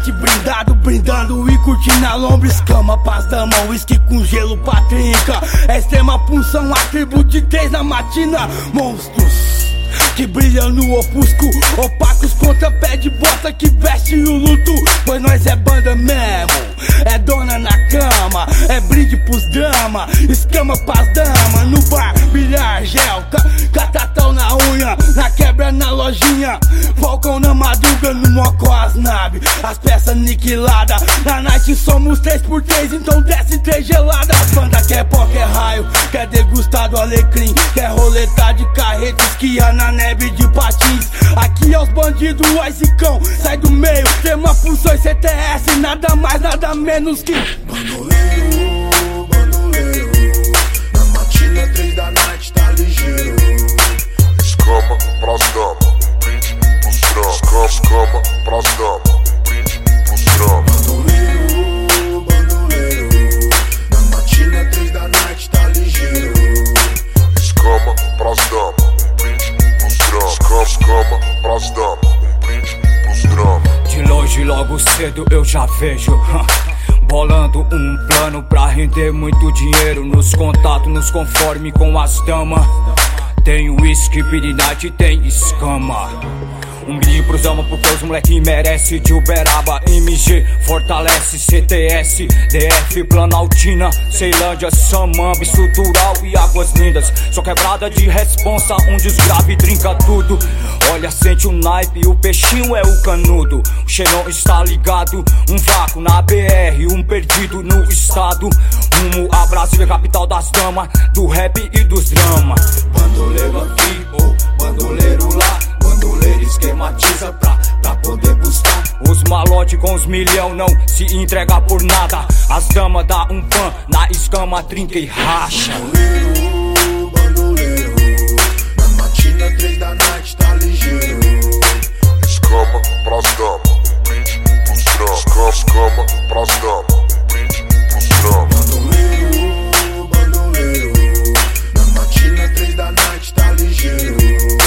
night brindado, brindando e curtindo a lombra. Escama pras damas, whisky com gelo pra trinca. É extrema punção, a tribo de 3 na matina. Monstros que brilham no opusco, opacos contra pé de bota que veste o luto. Pois nós é banda mesmo, é dona na cama, é brinde pros drama, escama pras damas. No bar, bilhar, gel, catatão na unha, na quebra na lojinha, falcão na madruga, no mocó as naves, as peças aniquiladas. Na night somos 3x3, então desce 3 geladas. As banda quer pó, quer raio, quer degustado alecrim, quer roleta de carreta, esquia na neve de patins. Aqui é os bandidos, o Icicão, sai do meio, tema funções CTS, nada mais, nada menos que bandoleiro, bandoleiro. Na matina 3 da night tá ligeiro. Escama pras damas, brinde pros drama. Escama pras damas, brinde pros drama. Bandoleiro, bandoleiro. Na matina 3 da night tá ligeiro. Escama pras damas, brinde pros drama. Escama pras damas, brinde pros drama. De longe logo cedo eu já vejo bolando um plano pra render muito dinheiro nos contatos, nos conforme com as damas. Tem whisky, night, tem escama. Um brinde pros damas porque os moleque merece. De Uberaba, MG, fortalece, CTS, DF, Planaltina, Ceilândia, Samamba, estrutural e águas lindas. Só quebrada de responsa, um desgrave trinca tudo. Olha, sente o naipe, o peixinho é o canudo. O Xenon está ligado, um vácuo na BR, um perdido no estado. Rumo a Brasília, capital das damas, do rap e dos drama. Bandoleiro aqui, bandoleiro lá. Bandoleiro esquematiza pra poder buscar. Os malote com os milhão não se entrega por nada. As damas dá um pan, na escama trinca e racha. Bandoleiro, bandoleiro. Na matina 3 da night tá ligeiro. Escama pras damas, brinde pros drama. Escama pras damas, brinde pros drama. Bandoleiro, bandoleiro. Na matina 3 da night tá ligeiro.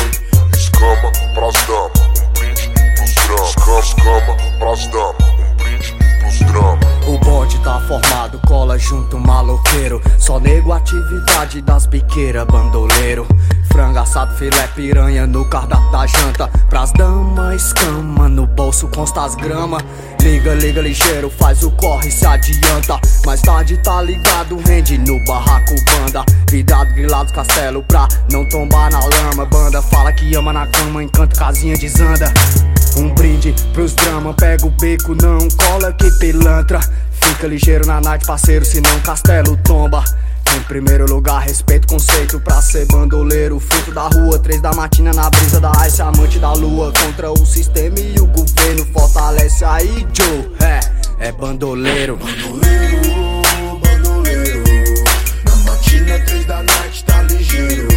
Escama pras damas, brinde pros drama. Escama pras damas, brinde pros drama. o bonde tá formado, cola junto maloqueiro. Só nego atividade das biqueiras, bandoleiro. Frango assado, filé, piranha no cardápio da janta. Pras damas, escama, no bolso consta as grama. Liga, liga ligeiro, faz o corre, se adianta. Mais tarde tá ligado, rende no barraco banda. Vidrado, grilado, castelo pra não tombar na lama. Banda fala que ama na cama, encanto, casinha desanda. Um brinde pros drama, pega o beco, não cola que pilantra. Fica ligeiro na night, parceiro, senão castelo tomba. Em primeiro lugar, respeito, conceito pra ser bandoleiro. Fruto da rua, 3 da matina na brisa da ice, amante da lua. Contra o sistema e o governo, fortalece aí, Joe. É bandoleiro. Bandoleiro, bandoleiro. Na matina 3 da night tá ligeiro.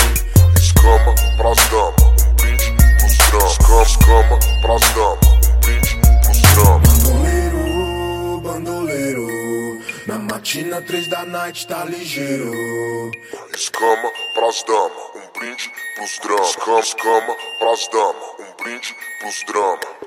Escama pras damas, brinde pros drama. Escama pras damas, brinde pros drama. Bandoleiro, bandoleiro. Na matina 3 da night tá ligeiro. Escama pras damas, brinde pros drama. Escama pras damas, brinde pros drama.